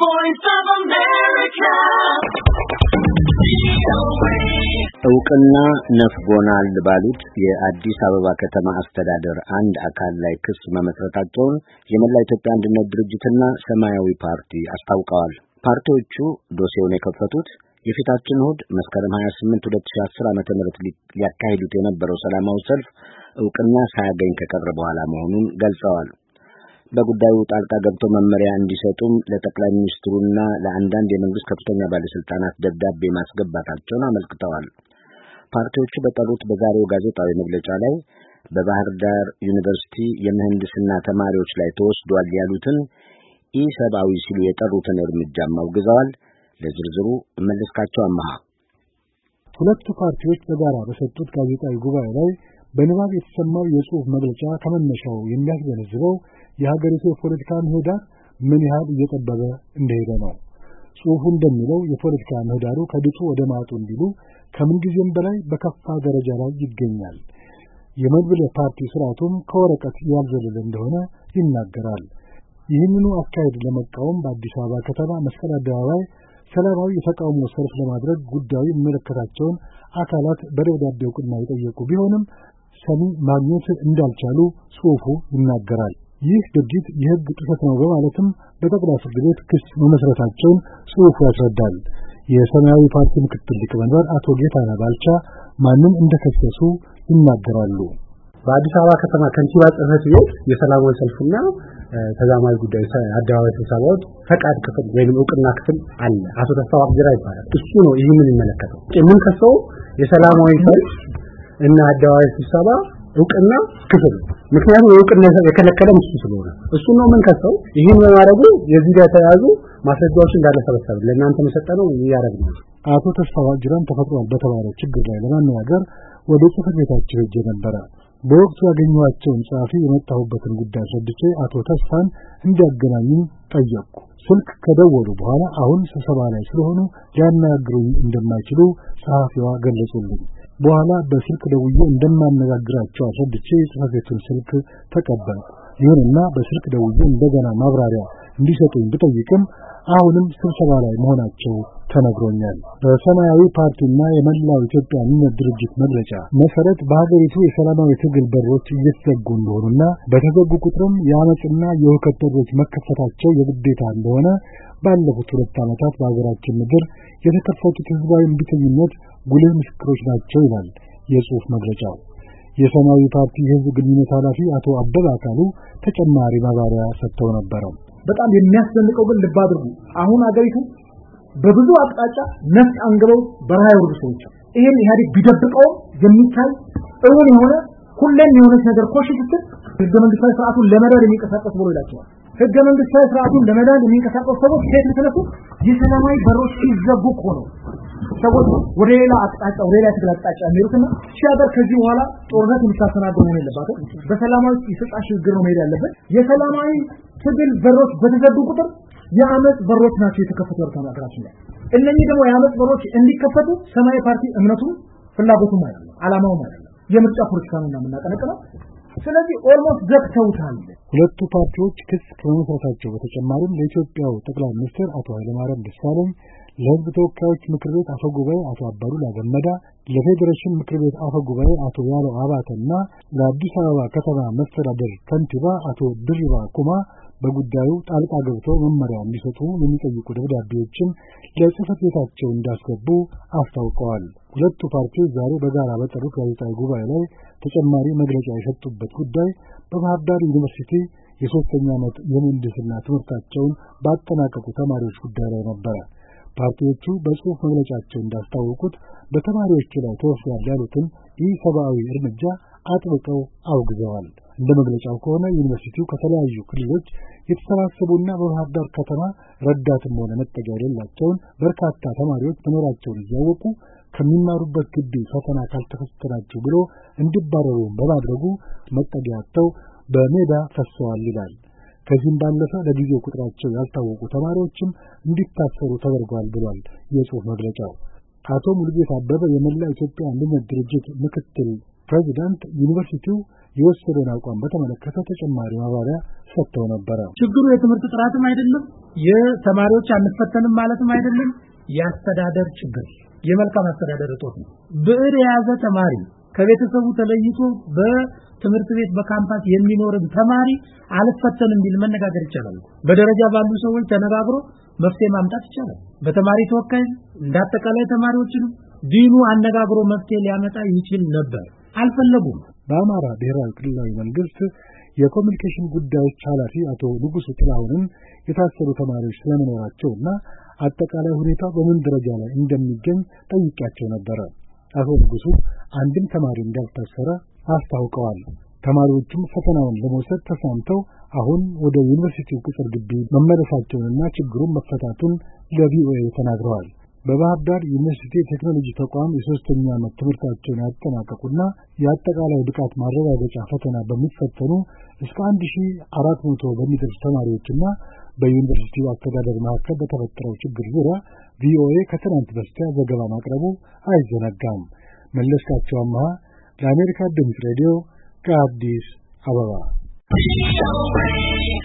voice of America. እውቅና ነፍጎናል ባሉት የአዲስ አበባ ከተማ አስተዳደር አንድ አካል ላይ ክስ መመስረታቸውን የመላ ኢትዮጵያ አንድነት ድርጅትና ሰማያዊ ፓርቲ አስታውቀዋል። ፓርቲዎቹ ዶሴውን የከፈቱት የፊታችን እሁድ መስከረም 28 2010 ዓ.ም ሊያካሂዱት የነበረው ሰላማዊ ሰልፍ እውቅና ሳያገኝ ከቀረ በኋላ መሆኑን ገልጸዋል። በጉዳዩ ጣልቃ ገብቶ መመሪያ እንዲሰጡም ለጠቅላይ ሚኒስትሩና ለአንዳንድ የመንግስት ከፍተኛ ባለስልጣናት ደብዳቤ ማስገባታቸውን አመልክተዋል። ፓርቲዎቹ በጠሩት በዛሬው ጋዜጣዊ መግለጫ ላይ በባህር ዳር ዩኒቨርሲቲ የምህንድስና ተማሪዎች ላይ ተወስዷል ያሉትን ኢሰብአዊ ሲሉ የጠሩትን እርምጃም አውግዘዋል። ለዝርዝሩ መለስካቸው አማሃ። ሁለቱ ፓርቲዎች በጋራ በሰጡት ጋዜጣዊ ጉባኤ ላይ በንባብ የተሰማው የጽሑፍ መግለጫ ከመነሻው የሚያስገነዝበው የሀገሪቱ የፖለቲካ ምህዳር ምን ያህል እየጠበበ እንደሄደ ነው። ጽሑፉ እንደሚለው የፖለቲካ ምህዳሩ ከድጡ ወደ ማጡ እንዲሉ ከምንጊዜም በላይ በከፋ ደረጃ ላይ ይገኛል። የመድብለ ፓርቲ ስርዓቱም ከወረቀት ያልዘለለ እንደሆነ ይናገራል። ይህንኑ አካሄድ ለመቃወም በአዲስ አበባ ከተማ መስቀል አደባባይ ሰላማዊ የተቃውሞ ሰልፍ ለማድረግ ጉዳዩ የሚመለከታቸውን አካላት በደብዳቤ እውቅና የጠየቁ ቢሆንም ሰሚ ማግኘት እንዳልቻሉ ጽሑፉ ይናገራል። ይህ ድርጊት የሕግ ጥሰት ነው በማለትም በጠቅላይ ፍርድ ቤት ክስ መመስረታቸውን ጽሑፉ ያስረዳል። የሰማያዊ ፓርቲ ምክትል ሊቀመንበር አቶ ጌታነህ ባልቻ ማንን እንደከሰሱ ይናገራሉ። በአዲስ አበባ ከተማ ከንቲባ ጽሕፈት ቤት የሰላማዊ ሰልፍና ተዛማጅ ጉዳይ አደባባይ ስብሰባዎች ፈቃድ ክፍል ወይም እውቅና ክፍል አለ። አቶ ተስፋው አብጅራ ይባላል። እሱ ነው ይህንን የሚመለከተው። ምን ከሰው የሰላማዊ ሰልፍ እና አደባባይ ስብሰባ እውቅና ክፍል ምክንያቱም እውቅና የከለከለም እሱ ስለሆነ እሱ ነው ምን ከሰው ይህን በማድረጉ የዚህ ጋር ተያዙ ማስረጃዎችን እንዳለሰበሰብ ለእናንተ መሰጠነው ያረግ ነው። አቶ ተስፋው አብጅራን ተፈጥሯል በተባለው ችግር ላይ ለማነጋገር ወደ ጽሕፈት ቤታቸው ሄጄ ነበረ። በወቅቱ ያገኘኋቸውን ጸሐፊ የመጣሁበትን ጉዳይ አስረድቼ አቶ ተስፋን እንዲያገናኙኝ ጠየቅኩ። ስልክ ከደወሉ በኋላ አሁን ስብሰባ ላይ ስለሆኑ ሊያነጋግሩኝ እንደማይችሉ ጸሐፊዋ ገለጹልኝ። በኋላ በስልክ ደውዬ እንደማነጋግራቸው አስረድቼ የጽሕፈት ቤቱን ስልክ ተቀበልኩ። ይሁንና በስልክ ደውዬ እንደገና ማብራሪያ እንዲሰጡኝ ብጠይቅም አሁንም ስብሰባ ላይ መሆናቸው ተነግሮኛል። በሰማያዊ ፓርቲና የመላው ኢትዮጵያ አንድነት ድርጅት መግለጫ መሰረት በሀገሪቱ የሰላማዊ ትግል በሮች እየተዘጉ እንደሆኑና በተዘጉ ቁጥርም የአመጽና የሁከት በሮች መከፈታቸው የግዴታ እንደሆነ ባለፉት 2 ዓመታት በሀገራችን ምድር የተከፈቱት ህዝባዊ እምቢተኝነት ጉልህ ምስክሮች ናቸው ይላል የጽሑፍ መግለጫው። የሰማያዊ ፓርቲ የህዝብ ግንኙነት ኃላፊ አቶ አበበ አካሉ ተጨማሪ ማብራሪያ ሰጥተው ነበር። በጣም የሚያስደንቀው ግን ልብ አድርጉ፣ አሁን አገሪቱ በብዙ አቅጣጫ ነፍጥ አንግበው በረሃ የወረዱ ሰዎች ይሄን ኢህአዴግ ቢደብቀው የሚታይ እውን የሆነ ሁሌም የሆነ ነገር ኮሽ ስትል ህገ መንግስታዊ ስርዓቱን ለመዳድ የሚንቀሳቀስ ብሎ ይላቸዋል። ህገ መንግስታዊ ስርዓቱን ለመዳድ የሚንቀሳቀሱ ሰዎች ከየት ተነሱ? የሰላማዊ በሮች ሲዘጉ እኮ ነው ሰዎች ወደ ሌላ አቅጣጫ ወደ ሌላ ትግል አቅጣጫ የሚሄዱትና ሲያደር ከዚህ በኋላ ጦርነት የሚታሰናገው ነው የለባትም። በሰላማዊ የስልጣን ሽግግር ነው መሄድ ያለበት። የሰላማዊ ትግል በሮች በተዘጉ ቁጥር የአመጽ በሮች ናቸው የተከፈቱ ያሉት ሀገራችን ላይ። እነኚህ ደግሞ የአመጽ በሮች እንዲከፈቱ ሰማያዊ ፓርቲ እምነቱም ፍላጎቱም አይደለም፣ አላማውም አይደለም። የምርጫ ፖለቲካ ነው የምናቀነቅነው። ስለዚህ ኦልሞስት ዘግተውታል። ሁለቱ ፓርቲዎች ክስ ከመመስረታቸው በተጨማሪም ለኢትዮጵያው ጠቅላይ ሚኒስትር አቶ ኃይለማርያም ደሳለኝ፣ ለሕዝብ ተወካዮች ምክር ቤት አፈ ጉባኤ አቶ አባዱላ ገመዳ፣ ለፌዴሬሽን ምክር ቤት አፈ ጉባኤ አቶ ያለው አባተና ለአዲስ አበባ ከተማ መስተዳደር ከንቲባ አቶ ድሪባ ኩማ በጉዳዩ ጣልቃ ገብተው መመሪያ እንዲሰጡ የሚጠይቁ ደብዳቤዎችን ለጽሕፈት ቤታቸው እንዳስገቡ አስታውቀዋል። ሁለቱ ፓርቲዎች ዛሬ በጋራ በጠሩት ጋዜጣዊ ጉባኤ ላይ ተጨማሪ መግለጫ የሰጡበት ጉዳይ በባህር ዳር ዩኒቨርሲቲ የ3ኛ ዓመት የምህንድስና ትምህርታቸውን ባጠናቀቁ ተማሪዎች ጉዳይ ላይ ነበር። ፓርቲዎቹ በጽሑፍ መግለጫቸው እንዳስታወቁት በተማሪዎቹ ላይ ተወስዷል ያሉትን ኢሰብአዊ እርምጃ አጥብቀው አውግዘዋል። እንደ መግለጫው ከሆነ ዩኒቨርሲቲው ከተለያዩ ክልሎች የተሰባሰቡና በባህር ዳር ከተማ ረዳትም ሆነ መጠጊያ የሌላቸውን በርካታ ተማሪዎች መኖራቸውን እያወቁ ከሚማሩበት ግቢ ፈተና ካልተፈተናችሁ ብሎ እንዲባረሩ በማድረጉ መጠጊያ አጥተው በሜዳ ፈሰዋል ይላል። ከዚህም ባለፈ ለጊዜው ቁጥራቸው ያልታወቁ ተማሪዎችም እንዲታሰሩ ተደርጓል ብሏል የጽሑፍ መግለጫው። አቶ ሙሉጌታ አበበ የመላ ኢትዮጵያ አንድነት ድርጅት ምክትል ፕሬዚዳንት ዩኒቨርሲቲው የወሰደውን አቋም በተመለከተ ተጨማሪ ማብራሪያ ሰጥተው ነበር። ችግሩ የትምህርት ጥራትም አይደለም፣ የተማሪዎች አንፈተንም ማለትም አይደለም፣ የአስተዳደር ችግር፣ የመልካም አስተዳደር እጦት ነው። ብዕር የያዘ ተማሪ ከቤተሰቡ ተለይቶ በትምህርት ቤት በካምፓስ የሚኖርን ተማሪ አልፈተንም ቢል መነጋገር ይቻላል። በደረጃ ባሉ ሰዎች ተነጋግሮ መፍትሄ ማምጣት ይቻላል። በተማሪ ተወካይ እንዳጠቃላይ ተማሪዎችን ዲኑ አነጋግሮ መፍትሄ ሊያመጣ ይችል ነበር። አልፈለጉም። በአማራ ብሔራዊ ክልላዊ መንግስት የኮሙኒኬሽን ጉዳዮች ኃላፊ አቶ ንጉሱ ጥላሁንን የታሰሩ ተማሪዎች ስለመኖራቸውና አጠቃላይ ሁኔታው በምን ደረጃ ላይ እንደሚገኝ ጠይቄያቸው ነበር። አቶ ንጉሱ አንድም ተማሪ እንዳልታሰረ አስታውቀዋል። ተማሪዎቹም ፈተናውን ለመውሰድ ተስማምተው አሁን ወደ ዩኒቨርሲቲው ቅጽር ግቢ መመለሳቸውንና ችግሩን መፈታቱን ለቪኦኤ ተናግረዋል። በባህር ዳር ዩኒቨርሲቲ ቴክኖሎጂ ተቋም የሶስተኛ ዓመት ትምህርታቸውን ያጠናቀቁና የአጠቃላይ ብቃት ማረጋገጫ ፈተና በሚፈተኑ እስከ 1400 በሚደርሱ ተማሪዎችና በዩኒቨርሲቲው አስተዳደር መካከል በተፈጠረው ችግር ዙሪያ ቪኦኤ ከትናንት በስቲያ ዘገባ ማቅረቡ አይዘነጋም። መለስካቸው አማሃ ለአሜሪካ ድምፅ ሬዲዮ ከአዲስ አበባ